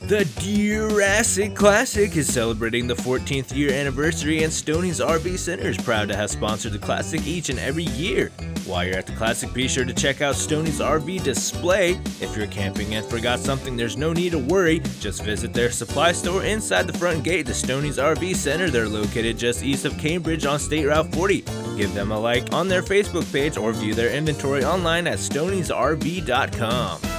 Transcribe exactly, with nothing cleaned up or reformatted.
The Jurassic Classic is celebrating the fourteenth year anniversary, and Stoney's R V Center is proud to have sponsored the Classic each and every year. While you're at the Classic, be sure to check out Stoney's R V display. If you're camping and forgot something, there's no need to worry. Just visit their supply store inside the front gate to Stoney's R V Center. They're located just east of Cambridge on State Route forty. Give them a like on their Facebook page or view their inventory online at stoneys r v dot com.